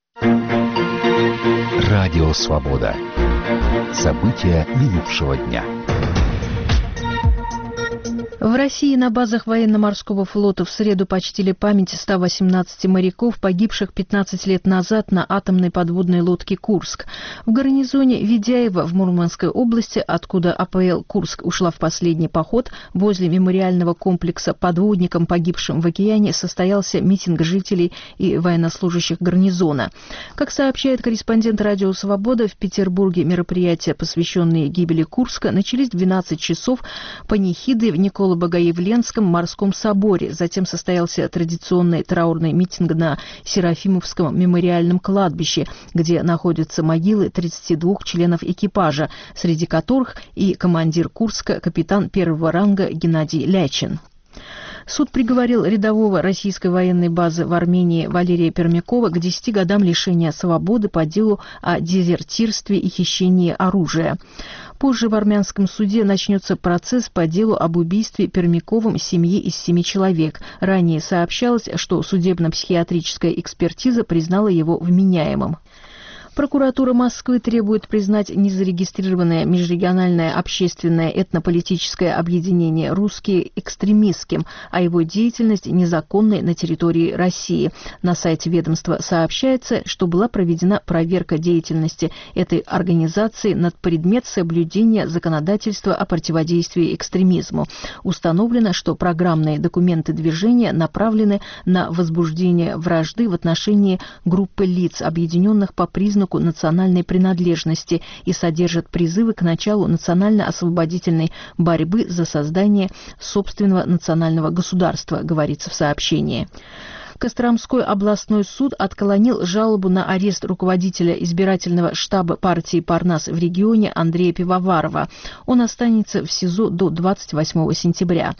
Радио «Свобода». События минувшего дня. В России на базах военно-морского флота в среду почтили память 118 моряков, погибших 15 лет назад на атомной подводной лодке «Курск». В гарнизоне Ведяева в Мурманской области, откуда АПЛ «Курск» ушла в последний поход, возле мемориального комплекса подводникам, погибшим в океане, состоялся митинг жителей и военнослужащих гарнизона. Как сообщает корреспондент «Радио Свобода», в Петербурге мероприятия, посвященные гибели Курска, начались в 12 часов панихиды в Богоявленском морском соборе. Затем состоялся традиционный траурный митинг на Серафимовском мемориальном кладбище, где находятся могилы 32 членов экипажа, среди которых и командир Курска, капитан первого ранга Геннадий Лячин. Суд приговорил рядового российской военной базы в Армении Валерия Пермякова к 10 годам лишения свободы по делу о дезертирстве и хищении оружия. Позже в армянском суде начнется процесс по делу об убийстве Пермяковым семьи из 7 человек. Ранее сообщалось, что судебно-психиатрическая экспертиза признала его вменяемым. Прокуратура Москвы требует признать незарегистрированное межрегиональное общественное этнополитическое объединение «Русские» экстремистским, а его деятельность незаконной на территории России. На сайте ведомства сообщается, что была проведена проверка деятельности этой организации на предмет соблюдения законодательства о противодействии экстремизму. Установлено, что программные документы движения направлены на возбуждение вражды в отношении группы лиц, объединенных по признаку национальной принадлежности, и содержат призывы к началу национально-освободительной борьбы за создание собственного национального государства, говорится в сообщении. Костромской областной суд отклонил жалобу на арест руководителя избирательного штаба партии «Парнас» в регионе Андрея Пивоварова. Он останется в СИЗО до 28 сентября.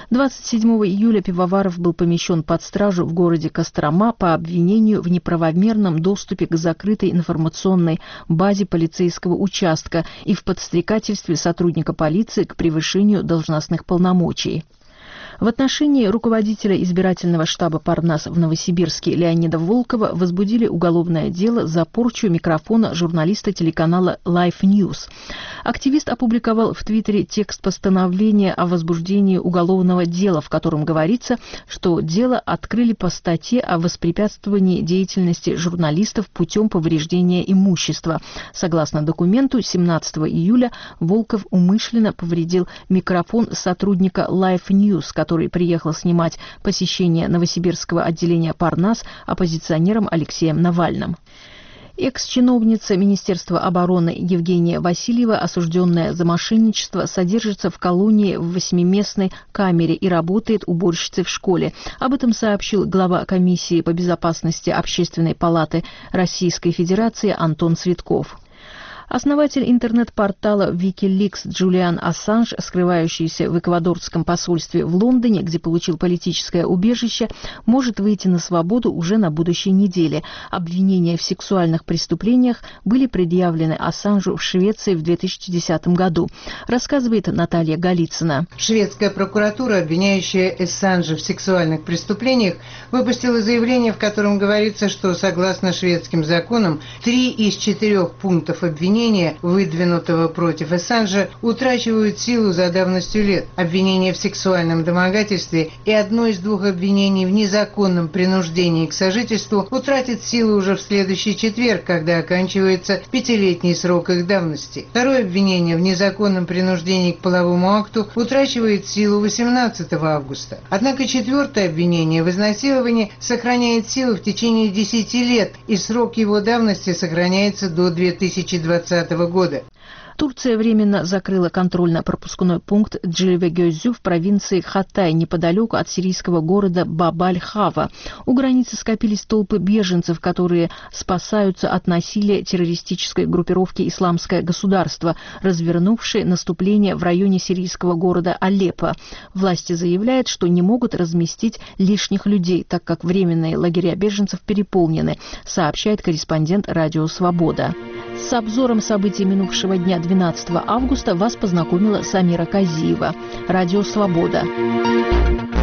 27 июля Пивоваров был помещен под стражу в городе Кострома по обвинению в неправомерном доступе к закрытой информационной базе полицейского участка и в подстрекательстве сотрудника полиции к превышению должностных полномочий. В отношении руководителя избирательного штаба «Парнас» в Новосибирске Леонида Волкова возбудили уголовное дело за порчу микрофона журналиста телеканала Life News. Активист опубликовал в Твиттере текст постановления о возбуждении уголовного дела, в котором говорится, что дело открыли по статье о воспрепятствовании деятельности журналистов путем повреждения имущества. Согласно документу, 17 июля Волков умышленно повредил микрофон сотрудника Life News, который приехал снимать посещение новосибирского отделения «Парнас» оппозиционером Алексеем Навальным. Экс-чиновница Министерства обороны Евгения Васильева, осужденная за мошенничество, содержится в колонии в 8-местной камере и работает уборщицей в школе. Об этом сообщил глава комиссии по безопасности Общественной палаты Российской Федерации Антон Цветков. Основатель интернет-портала Wikileaks Джулиан Ассанж, скрывающийся в эквадорском посольстве в Лондоне, где получил политическое убежище, может выйти на свободу уже на будущей неделе. Обвинения в сексуальных преступлениях были предъявлены Ассанжу в Швеции в 2010 году, рассказывает Наталья Голицына. Шведская прокуратура, обвиняющая Ассанжа в сексуальных преступлениях, выпустила заявление, в котором говорится, что согласно шведским законам 3 из 4 пунктов обвинения, выдвинутого против Ассанжа, утрачивают силу за давностью лет. Обвинение в сексуальном домогательстве и одно из 2 обвинений в незаконном принуждении к сожительству утратит силу уже в следующий четверг, когда оканчивается 5-летний срок их давности. Второе обвинение в незаконном принуждении к половому акту утрачивает силу 18 августа. Однако 4-е обвинение в изнасиловании сохраняет силу в течение 10 лет, и срок его давности сохраняется до 2020 года. Турция временно закрыла контрольно-пропускной пункт Джилвегёзю в провинции Хатай, неподалеку от сирийского города Баб-аль-Хава. У границы скопились толпы беженцев, которые спасаются от насилия террористической группировки «Исламское государство», развернувшей наступление в районе сирийского города Алеппо. Власти заявляют, что не могут разместить лишних людей, так как временные лагеря беженцев переполнены, сообщает корреспондент «Радио Свобода». С обзором событий минувшего дня 12 августа вас познакомила Самира Казиева. Радио «Свобода».